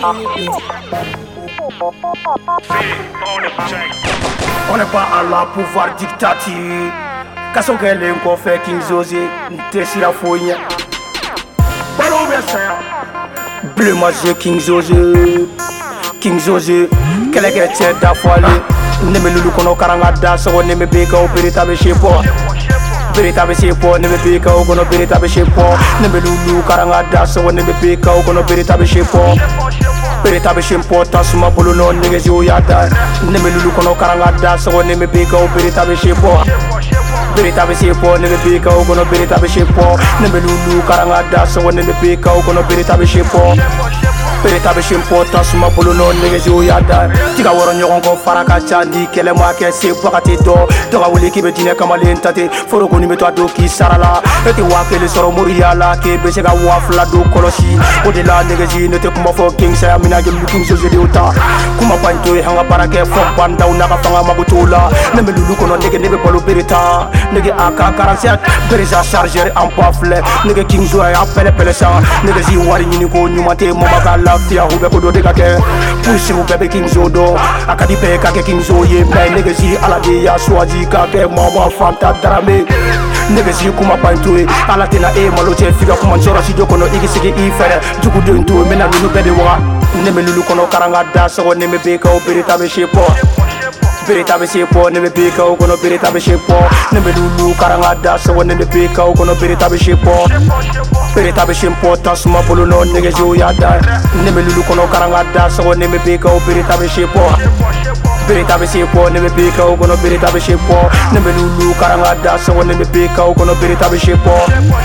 On n'est pas à la pouvoir dictature. Kason kelen ko fait King Zosé, n'te sira foynya. Balo besa. Bleu mazé King Zosé. King Zosé, keleke tête d'affoalé. Neme lulu kono karanga da so neme beka o berita be shepo. Berita be shepo neme beka o kono berita be shepo. Neme lulu karanga da so neme beka o kono berita be shepo. Berita be shepo tasuma bolo no nege zo yada. Neme lulu kono karanga da so neme beka o berita be shepo. Berita be shepo neme beka o kono berita be shepo. Neme lulu karanga da so neme beka o kono berita be shepo. Berita be shimpo tasuma bolo no nege zo yada. Tiga woro nyogon ko faraka chandi kele ma ke se bakati do. Toga wuli ki be dine kamalen tate foro ko ni me to ado ki sarala. Eti wa kele soro muriya la ke be se ga wa fla do kolosi. O de la nege ji ne te kuma fo king sa amina ge looking so zede uta. Kuma panto e hanga barake fo banda una ka fanga magutula. Ne me lulu kono nege nebe polo berita. Nege AK 47 berisa charger en pafle. Nege king zo ya pele sa. Nege ji wari ni ko nyumate mo magala. Fia ube kodo de kake pushi ube be King Zodo akadi pe kake King Zoye me negezi alade ya swaji kake mama fanta drame negezi kuma pantue alatena e maloche figa kuma njora si joko no igisigi ifere jugu de ntu mena lulu be de wa neme lulu kono karanga da so neme be ka o berita be shepo. Berita be shepo neme be ka o kono berita be shepo. Neme lulu karanga da so neme be ka o kono berita be shepo. Berita be shepo tasuma bolo no nege zo yada. Neme lulu kono karanga da so neme be ka o berita be shepo. Berita be shepo neme be ka o kono berita be shepo. Neme lulu karanga da so neme be ka o kono berita be shepo.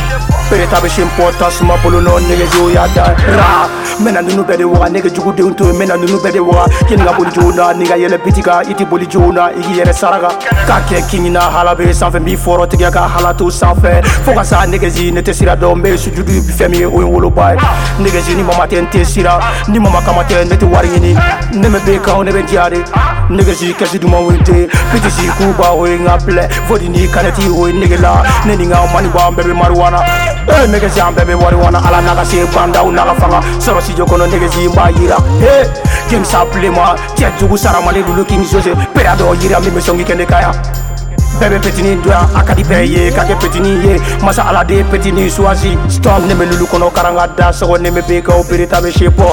Berita be shepo tasuma bolo no nege zo yada. Ra mena nunu be de wa nege jugu de unto mena nunu be de wa kinga boli jona niga yele bitika iti boli jona igi yere saraga kake kingina halabe sanfɛ mi foro tigɛ ka halatu sanfɛ fo ka sa negezi ne tɛ sira dɔn be sujudu bi fɛn min ye o ye woloba ye negezi ni mama tɛ n tɛ sira ni mama kama tɛ ne tɛ wari ɲini ne mɛ be kan ne bɛ diya de negezi kɛsi duman wente pitisi kuba o ye n ka filɛ fodi ni kanɛti o ye nege la ne ni n ka mani bɔ an bɛɛ bɛ mariwana negezi an bɛɛ bɛ wariwana ala n'a ka se bandaw n'a ka fanga sɔrɔ studio kɔnɔ negezi n b'a yira King Saplema tiɛ jugu saramale lulu King Zosé pera dɔ yira min bɛ sɔn k'i kɛ ne kaya bɛɛ bɛ petini doya a ka di bɛɛ ye ka kɛ petini ye masa ala de petini choisi stop ne bɛ lulu kɔnɔ karanga da sɔgɔ ne bɛ be ka o berita bɛ shepo.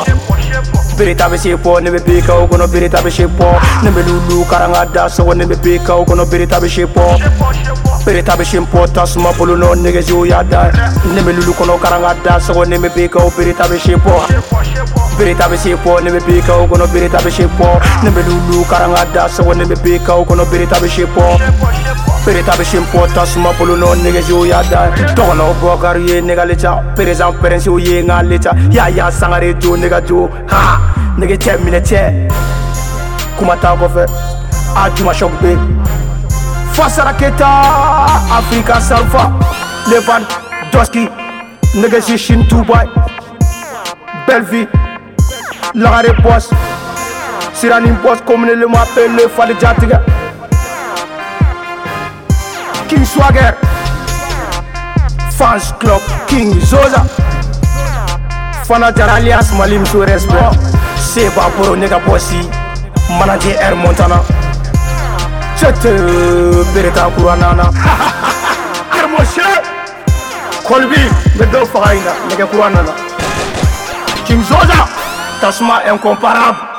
Berita be shepo ne bɛ be ka o kono berita bɛ shepo. Ne bɛ lulu karanga da sɔgɔ ne bɛ be ka o kono berita bɛ shepo. Berita be shepo tasuma bolo no nege zo yada. Ne bɛ lulu kɔnɔ karanga da sɔgɔ ne bɛ be ka o berita bɛ shepo. Berita be shepo ne bɛ be ka o kono berita bɛ shepo. Ne bɛ lulu karanga da sɔgɔ ne bɛ be ka o kono berita bɛ shepo. Berita be shepo tasuma bolo no nege zo yada. Tɔgɔnɔ bɔkari ye nega leca président pɛrɛnsi o ye nka leca yaya sangare jo nega jo ha nege cɛ minɛ cɛ kuma t'a kɔfɛ a juma choc be Fasara Keita Africa Salva Levan Doski Negesi Shin Dubai Bellevue Lagare Boss Sirani Boss communément appelé Fali Jatiga King Swagger Fans Club King Zoza Fana Jara alias Malim sous respect Seba Poro Nega Bossi Manager Air Montana Chete Bereta Kuranana Armoshe Kolbi Bedo Faina Nega Kuranana King Zoza Tasma incomparable